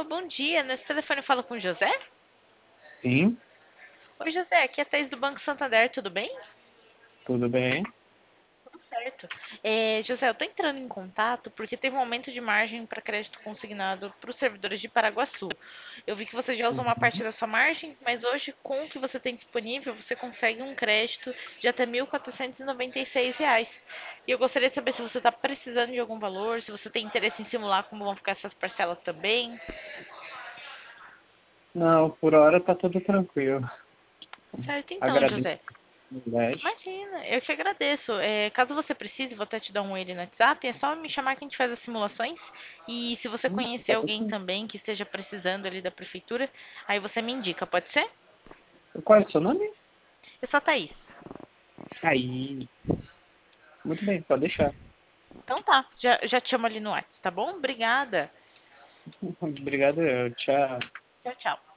bom dia. Nesse telefone eu falo com o José? Sim, Oi, José, aqui é a Thaís do Banco Santander, tudo bem? tudo bem. Tudo certo. José, eu estou entrando em contato porque teve um aumento de margem para crédito consignado para os servidores de Paraguaçu. Eu vi que você já usou uma parte Uhum. da sua margem, mas hoje, com o que você tem disponível, você consegue um crédito de até R$ 1.496. E eu gostaria de saber se você está precisando de algum valor, se você tem interesse em simular como vão ficar essas parcelas também. Não, por hora tá tudo tranquilo. Certo, então, Agradeço José. a oportunidade. Imagina, eu que agradeço. Caso você precise, vou até te dar um oi no WhatsApp, é só me chamar que a gente faz as simulações. E se você conhecer Pode alguém ser. também que esteja precisando ali da prefeitura, aí você me indica, pode ser? Qual é o seu nome? Eu sou a Thaís. Aí, muito bem, pode deixar. Então tá, já te chamo ali no WhatsApp, tá bom? Obrigada. Obrigado, tchau. Tchau, tchau.